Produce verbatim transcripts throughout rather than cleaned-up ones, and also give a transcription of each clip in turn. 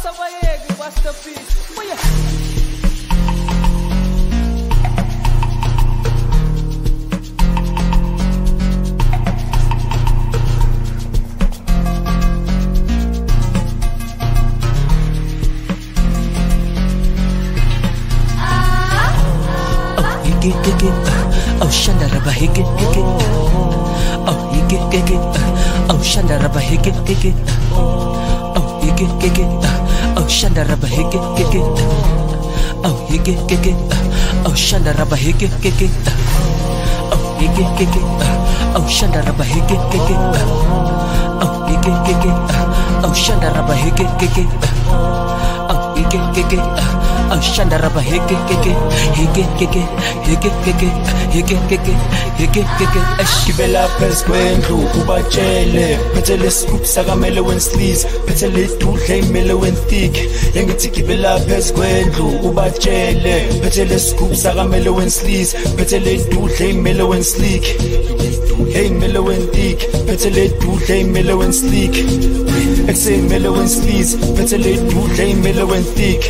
Asabayegi, masterpiece. Oh yeah. Oh, Shanda Rabba Higgin, Higgin. Oh, Higgin, Higgin. Oh, Shanda Rabba Higgin, Higgin. Oh, Higgin, Higgin. Oh, Shanda Rabba Higgin, Higgin. Oh, Higgin, Higgin. Oh, Shanda Rabba Higgin, Higgin. Oh, Higgin, Higgin. Oh, Shanda Rabba Higgin, Higgin. Oh, Higgin, Higgin. Oh, Shanda Rabba Higgin, Higgin. Oh, Higgin, Higgin. Oh, Shanda Rabba Higgin, Higgin. Higgin, Higgin. Higgin, Higgin. Higgin, Higgin. Higgin, Higgin. Gibela phezu kwendlu ubatshele phethele scoop sakamele wensleeves phethele idudle imele wenstick yengithi gibela phezu kwendlu ubatshele phethele scoop sakamele wensleeves phethele idudle imele wenslick hey imele wenstick phethele idudle imele wenslick exe imele wensleeves phethele idudle imele wenstick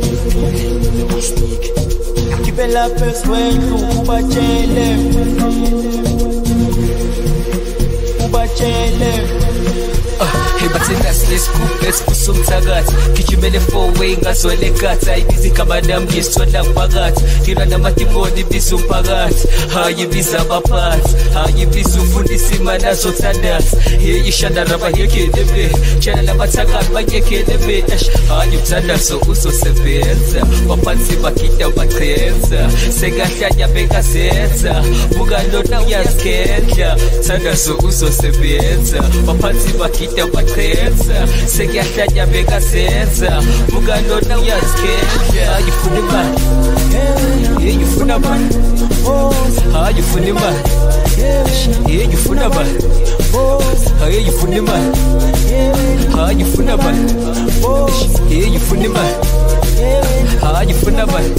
gibela phezu kwendlu ubatshele Hey, but in that's this group, let's put some taggats. Get you many four way, gas or the cat. I busy kamadam, just so that bagat. Here are the matibody, bisu pagat. How you be zabapat? How you be so full this imana so tadas. Here you shada raba, here kid the bay. Channel of attack, but you kid the bay. How you tada so uso sevenza. Wapansi bakita batenza. Segashanya beka senza. Bugando now yaskenda. Tada so uso sevenza. Wapansi bakita batenza. Segashanya beka senza. Bugando now yaskenda. How you feel the man? Yeah, you feel the man. How you feel the man? Yeah, you feel the man. How you feel the man? How you feel the man? Yeah, you feel the man. How you feel the man?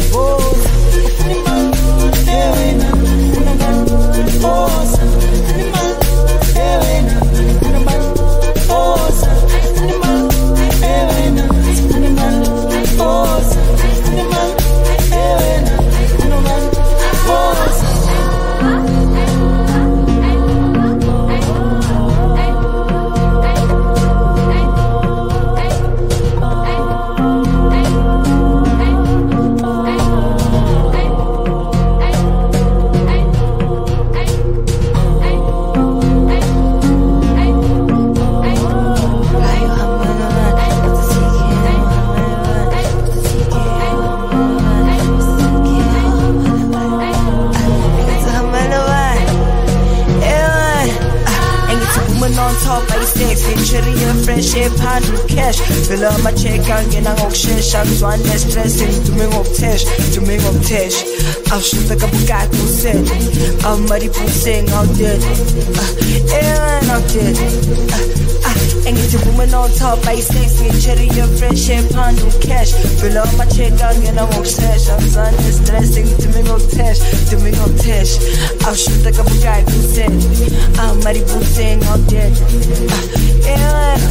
Friendship, handle cash. Fill up my check and get a auction. I'm one less stressing to me of tash, to me of tash. I'll shoot like a Bugatti set. I'm muddy pussing out there. And out there. And it's a woman on top, I sexy, cherry, your friendship, handle cash. Fill up my check and get a auction. I'm one less stressing to me of tash, to me of tash. I'll shoot like a Bugatti set. I'm muddy pussing out there. And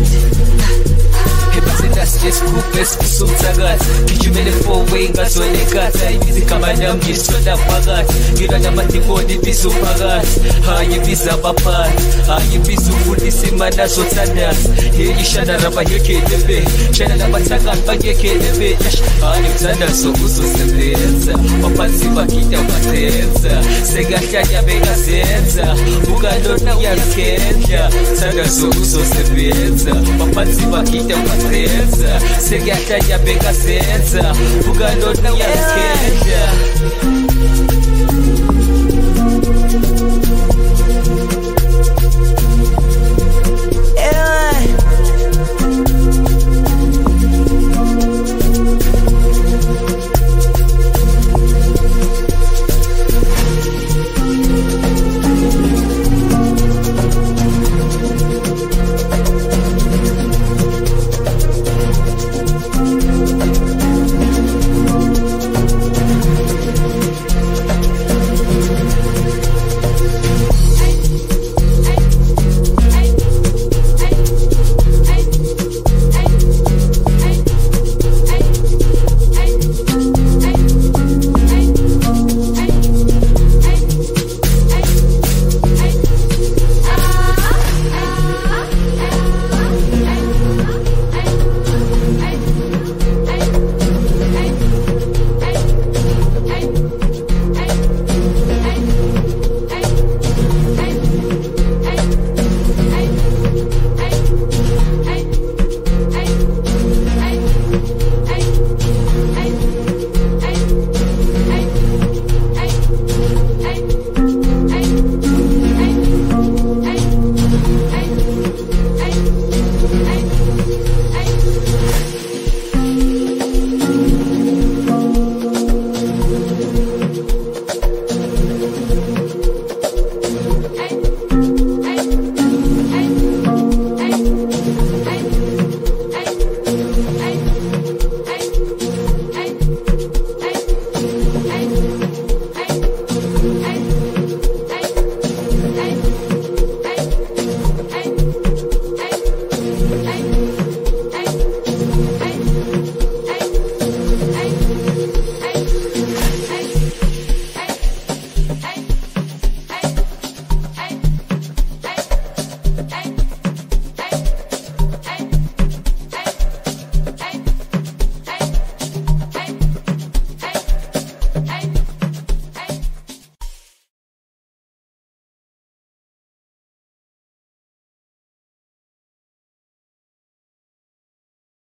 Hey, but in that's this group, let's put some taggats. Get you many four way, gas or the cat. I busy kamadam, just so that bagat. Get on the matibody, bisu pagat. How you be zabapat? How you be so full this imana so tadas. Here you shada raba, here kid the bay. Shada raba tagat, but you kid the bay. How you tada so uso sevenza. Wapansi bakita batenza. Segashanya bega senza. Bugando na yaskenda. Tada so uso sevenza. Wapansi bakita batenza. Segashanya bega senza. Bugando na yaskenda.